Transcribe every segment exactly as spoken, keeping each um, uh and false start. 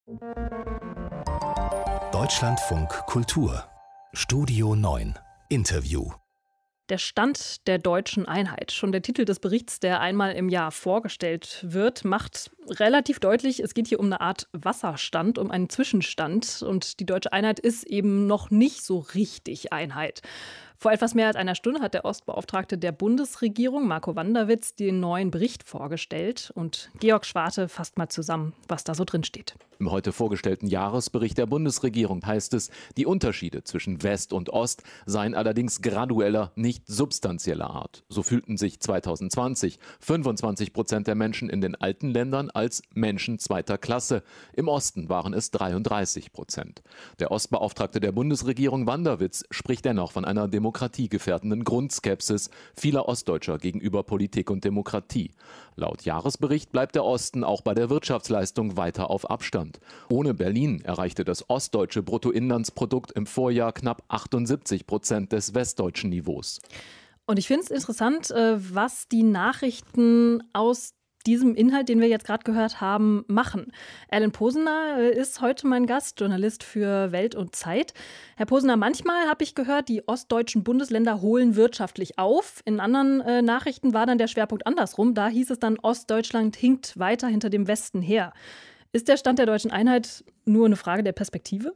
Deutschlandfunk Kultur Studio neun Interview. Der Stand der deutschen Einheit. Schon der Titel des Berichts, der einmal im Jahr vorgestellt wird, macht relativ deutlich, es geht hier um eine Art Wasserstand, um einen Zwischenstand. Und die deutsche Einheit ist eben noch nicht so richtig Einheit. Vor etwas mehr als einer Stunde hat der Ostbeauftragte der Bundesregierung, Marco Wanderwitz, den neuen Bericht vorgestellt. Und Georg Schwarte fasst mal zusammen, was da so drin steht. Im heute vorgestellten Jahresbericht der Bundesregierung heißt es, die Unterschiede zwischen West und Ost seien allerdings gradueller, nicht substanzieller Art. So fühlten sich zweitausendzwanzig fünfundzwanzig Prozent der Menschen in den alten Ländern als Menschen zweiter Klasse. Im Osten waren es dreiunddreißig Prozent. Der Ostbeauftragte der Bundesregierung Wanderwitz spricht dennoch von einer demokratiegefährdenden Grundskepsis vieler Ostdeutscher gegenüber Politik und Demokratie. Laut Jahresbericht bleibt der Osten auch bei der Wirtschaftsleistung weiter auf Abstand. Ohne Berlin erreichte das ostdeutsche Bruttoinlandsprodukt im Vorjahr knapp achtundsiebzig Prozent des westdeutschen Niveaus. Und ich finde es interessant, was die Nachrichten aus diesem Inhalt, den wir jetzt gerade gehört haben, machen. Alan Posener ist heute mein Gast, Journalist für Welt und Zeit. Herr Posener, manchmal habe ich gehört, die ostdeutschen Bundesländer holen wirtschaftlich auf. In anderen äh, Nachrichten war dann der Schwerpunkt andersrum. Da hieß es dann, Ostdeutschland hinkt weiter hinter dem Westen her. Ist der Stand der deutschen Einheit nur eine Frage der Perspektive?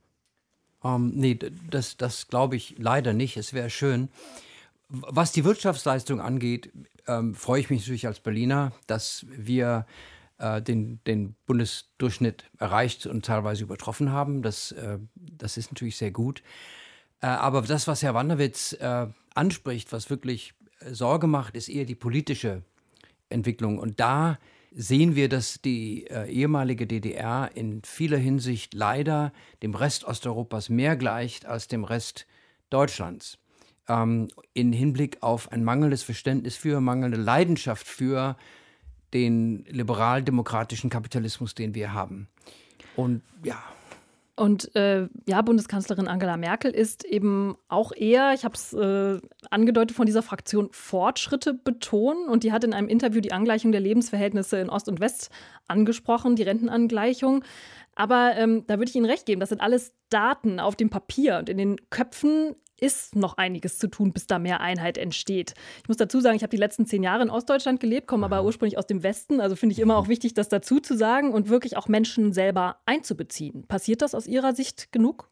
Um, nee, das, das glaube ich leider nicht. Es wäre schön. Was die Wirtschaftsleistung angeht, ähm, freue ich mich natürlich als Berliner, dass wir äh, den, den Bundesdurchschnitt erreicht und teilweise übertroffen haben. Das, äh, das ist natürlich sehr gut. Äh, aber das, was Herr Wanderwitz äh, anspricht, was wirklich äh, Sorge macht, ist eher die politische Entwicklung. Und da sehen wir, dass die äh, ehemalige D D R in vieler Hinsicht leider dem Rest Osteuropas mehr gleicht als dem Rest Deutschlands. Ähm, in Hinblick auf ein mangelndes Verständnis für, mangelnde Leidenschaft für den liberal-demokratischen Kapitalismus, den wir haben. Und ja. Und äh, ja, Bundeskanzlerin Angela Merkel ist eben auch eher, ich habe es äh, angedeutet, von dieser Fraktion Fortschritte betonen. Und die hat in einem Interview die Angleichung der Lebensverhältnisse in Ost und West angesprochen, die Rentenangleichung. Aber ähm, da würde ich Ihnen recht geben, das sind alles Daten auf dem Papier. Und in den Köpfen ist noch einiges zu tun, bis da mehr Einheit entsteht. Ich muss dazu sagen, ich habe die letzten zehn Jahre in Ostdeutschland gelebt, komme aber ursprünglich aus dem Westen. Also finde ich immer auch wichtig, das dazu zu sagen und wirklich auch Menschen selber einzubeziehen. Passiert das aus Ihrer Sicht genug?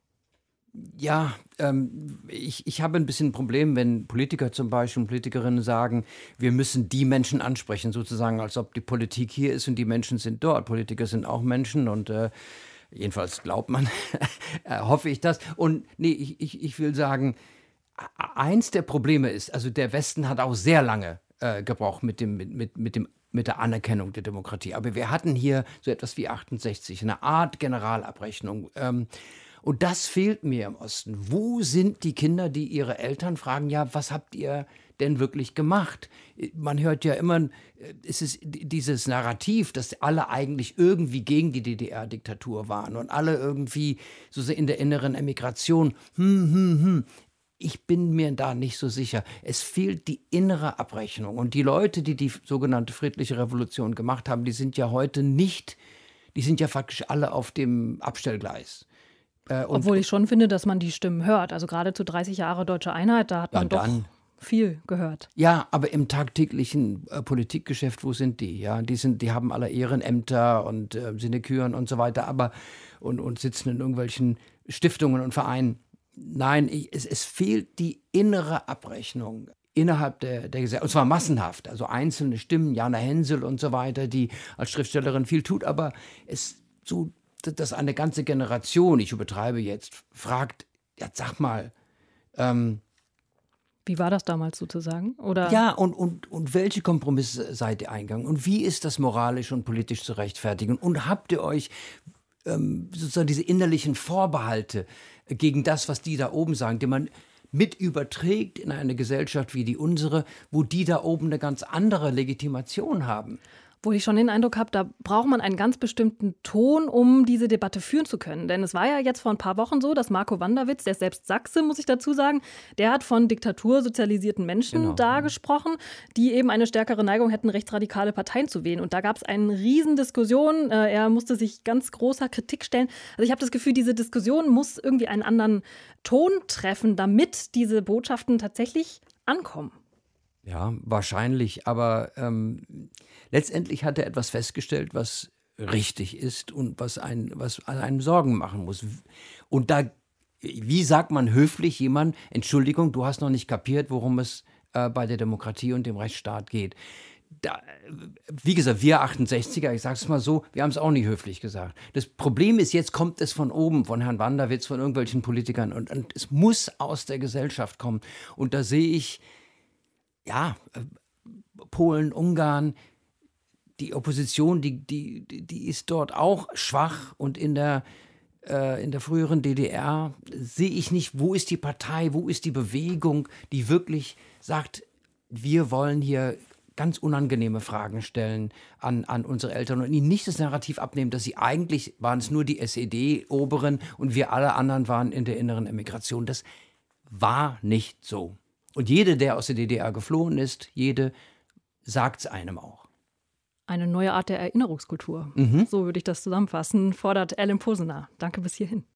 Ja, ähm, ich, ich habe ein bisschen ein Problem, wenn Politiker zum Beispiel und Politikerinnen sagen, wir müssen die Menschen ansprechen, sozusagen, als ob die Politik hier ist und die Menschen sind dort. Politiker sind auch Menschen und äh, jedenfalls glaubt man, hoffe ich das. Und nee, ich, ich, ich will sagen, eins der Probleme ist, also der Westen hat auch sehr lange äh, gebraucht mit dem, mit, mit dem mit der Anerkennung der Demokratie. Aber wir hatten hier so etwas wie achtundsechzig, eine Art Generalabrechnung. Ähm, Und das fehlt mir im Osten. Wo sind die Kinder, die ihre Eltern fragen, ja, was habt ihr denn wirklich gemacht? Man hört ja immer, es ist dieses Narrativ, dass alle eigentlich irgendwie gegen die D D R-Diktatur waren und alle irgendwie so in der inneren Emigration. Hm, hm, hm. Ich bin mir da nicht so sicher. Es fehlt die innere Abrechnung. Und die Leute, die die sogenannte friedliche Revolution gemacht haben, die sind ja heute nicht, die sind ja faktisch alle auf dem Abstellgleis. Äh, und Obwohl ich schon finde, dass man die Stimmen hört. Also gerade zu dreißig Jahre deutsche Einheit, da hat man ja, doch viel gehört. Ja, aber im tagtäglichen äh, Politikgeschäft, wo sind die? Ja, die sind, die haben alle Ehrenämter und äh, Sineküren und so weiter, aber und, und sitzen in irgendwelchen Stiftungen und Vereinen. Nein, ich, es, es fehlt die innere Abrechnung innerhalb der, der Gesellschaft, und zwar massenhaft. Also einzelne Stimmen, Jana Hensel und so weiter, die als Schriftstellerin viel tut, aber es so, dass eine ganze Generation, ich übertreibe jetzt, fragt, ja, sag mal, ähm, wie war das damals sozusagen? Oder? Ja, und, und, und welche Kompromisse seid ihr eingegangen? Und wie ist das moralisch und politisch zu rechtfertigen? Und habt ihr euch ähm, sozusagen diese innerlichen Vorbehalte gegen das, was die da oben sagen, die man mit überträgt in eine Gesellschaft wie die unsere, wo die da oben eine ganz andere Legitimation haben? Wo ich schon den Eindruck habe, da braucht man einen ganz bestimmten Ton, um diese Debatte führen zu können. Denn es war ja jetzt vor ein paar Wochen so, dass Marco Wanderwitz, der ist selbst Sachse, muss ich dazu sagen, der hat von diktatursozialisierten Menschen Genau. da gesprochen, die eben eine stärkere Neigung hätten, rechtsradikale Parteien zu wählen. Und da gab es eine riesen Diskussion. Er musste sich ganz großer Kritik stellen. Also ich habe das Gefühl, diese Diskussion muss irgendwie einen anderen Ton treffen, damit diese Botschaften tatsächlich ankommen. Ja, wahrscheinlich, aber ähm, letztendlich hat er etwas festgestellt, was richtig ist und was, ein, was einem Sorgen machen muss. Und da, wie sagt man höflich jemand, Entschuldigung, du hast noch nicht kapiert, worum es äh, bei der Demokratie und dem Rechtsstaat geht. Da, wie gesagt, wir achtundsechziger, ich sage es mal so, wir haben es auch nie höflich gesagt. Das Problem ist, jetzt kommt es von oben, von Herrn Wanderwitz, von irgendwelchen Politikern und, und es muss aus der Gesellschaft kommen. Und da sehe ich, ja, Polen, Ungarn, die Opposition, die, die, die ist dort auch schwach und in der, äh, in der früheren D D R sehe ich nicht, wo ist die Partei, wo ist die Bewegung, die wirklich sagt, wir wollen hier ganz unangenehme Fragen stellen an, an unsere Eltern und ihnen nicht das Narrativ abnehmen, dass sie eigentlich waren es nur die S E D-Oberen und wir alle anderen waren in der inneren Emigration. Das war nicht so. Und jede, der aus der D D R geflohen ist, jede sagt es einem auch. Eine neue Art der Erinnerungskultur. Mhm. So würde ich das zusammenfassen, fordert Alan Posener. Danke bis hierhin.